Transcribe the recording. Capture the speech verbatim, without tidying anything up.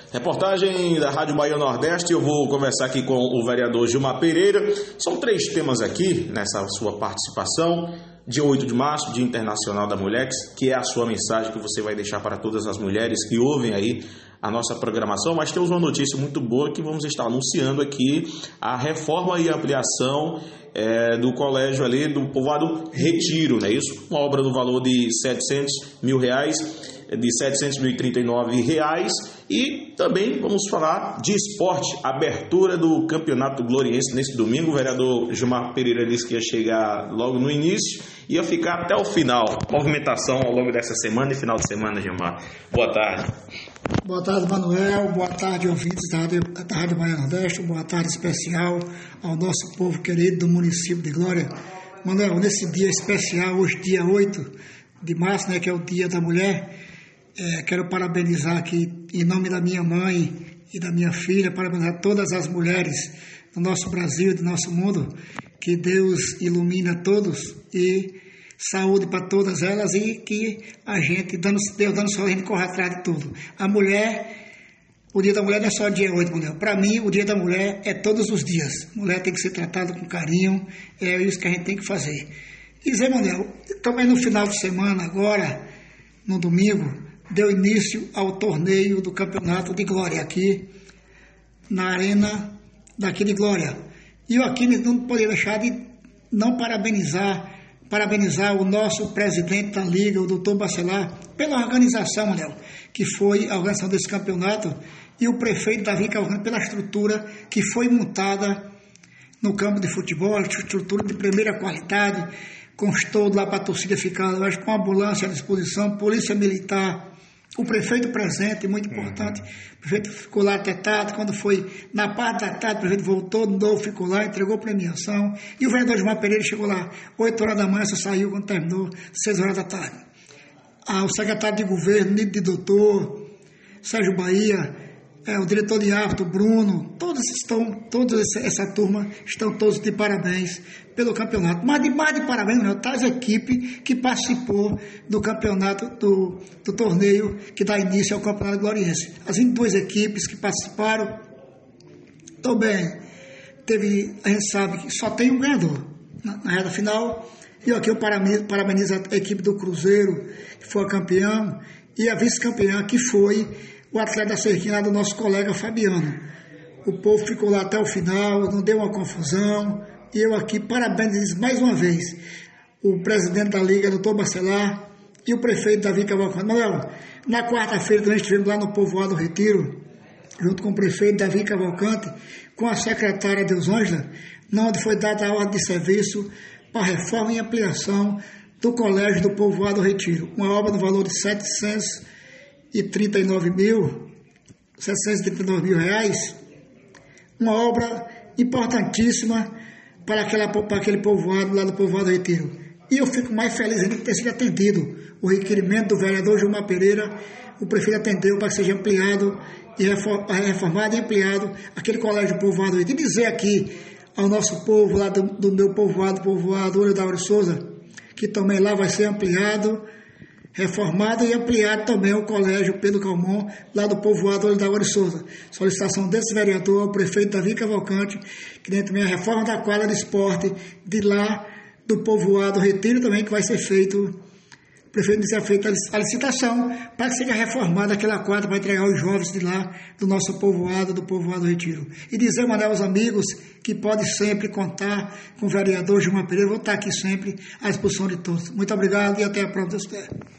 Reportagem da Rádio Bahia Nordeste, eu vou conversar aqui com o vereador Gilmar Pereira. São três temas aqui nessa sua participação. Dia oito de março, Dia Internacional da Mulher, que é a sua mensagem que você vai deixar para todas as mulheres que ouvem aí a nossa programação. Mas temos uma notícia muito boa que vamos estar anunciando aqui: a reforma e ampliação é, do colégio ali do povoado Retiro, não é isso? Uma obra no valor de setecentos mil reais, de setecentos mil e trinta e nove reais. E também vamos falar de esporte, abertura do Campeonato Gloriense nesse domingo. O vereador Gilmar Pereira disse que ia chegar logo no início e ia ficar até o final. Movimentação ao longo dessa semana e final de semana, Gilmar. Boa tarde. Boa tarde, Manuel. Boa tarde, ouvintes da Rádio, da Rádio Bahia Nordeste. Boa tarde especial ao nosso povo querido do município de Glória. Manuel, nesse dia especial, hoje dia oito de março, né, que é o Dia da Mulher, É, quero parabenizar aqui, em nome da minha mãe e da minha filha, parabenizar todas as mulheres do nosso Brasil, do nosso mundo, que Deus ilumina todos e saúde para todas elas e que a gente, dando, Deus dando só, a gente corre atrás de tudo. A mulher, o Dia da Mulher não é só dia oito, mulher. Para mim, o Dia da Mulher é todos os dias. A mulher tem que ser tratada com carinho, é isso que a gente tem que fazer. E Zé Manuel, também no final de semana, agora, no domingo, deu início ao torneio do Campeonato de Glória aqui na arena daqui de Glória. E eu aqui não poderia deixar de não parabenizar, parabenizar o nosso presidente da Liga, o doutor Bacelar, pela organização, Manuel, que foi a organização desse campeonato, e o prefeito Davi Cavalcante pela estrutura que foi montada no campo de futebol, estrutura de primeira qualidade, constou lá para a torcida ficar, eu acho, com ambulância à disposição, polícia militar, o prefeito presente, muito importante. O prefeito ficou lá até tarde. Quando foi na parte da tarde, o prefeito voltou, de novo ficou lá, entregou premiação. E o vereador Gilmar Pereira chegou lá oito horas da manhã, só saiu quando terminou, seis horas da tarde. Ah, o secretário de governo, Nido de Doutor, Sérgio Bahia, é, o diretor de árbitro, Bruno, todos estão, toda essa turma estão todos de parabéns pelo campeonato. Mas de mais de parabéns, não, tá as equipes que participou do campeonato, do, do torneio que dá início ao Campeonato Gloriense. As vinte e duas equipes que participaram, também teve, a gente sabe que só tem um ganhador na, na reta final. E aqui eu parabenizo, parabenizo a equipe do Cruzeiro, que foi a campeã, e a vice-campeã, que foi o atleta da cerquinha do nosso colega Fabiano. O povo ficou lá até o final, não deu uma confusão. E eu aqui parabenizo mais uma vez o presidente da Liga, doutor Bacelar, e o prefeito Davi Cavalcante. Manuel, na quarta-feira também estivemos lá no povoado Retiro, junto com o prefeito Davi Cavalcante, com a secretária Deusângela, onde foi dada a ordem de serviço para a reforma e ampliação do colégio do povoado Retiro. Uma obra no valor de setecentos e trinta e nove mil, setecentos e trinta e nove mil reais, uma obra importantíssima para, aquela, para aquele povoado lá do povoado Retiro. E eu fico mais feliz ainda de ter sido atendido o requerimento do vereador Gilmar Pereira. O prefeito atendeu para que seja ampliado e reformado e ampliado aquele colégio do povoado Retiro. E dizer aqui ao nosso povo lá do, do meu povoado, povoado Olho da Aure Souza, que também lá vai ser ampliado, reformado e ampliado também o colégio Pedro Calmon, lá do povoado Olho da Aure Souza. Solicitação desse vereador ao prefeito Davi Cavalcante, que tem também a reforma da quadra de esporte de lá do povoado Retiro também, que vai ser feito, o prefeito disse, feita a licitação para que seja reformada aquela quadra para entregar os jovens de lá, do nosso povoado, do povoado Retiro. E dizer, Manuel, aos amigos que pode sempre contar com o vereador Gilmar Pereira, vou estar aqui sempre à disposição de todos. Muito obrigado e até a próxima.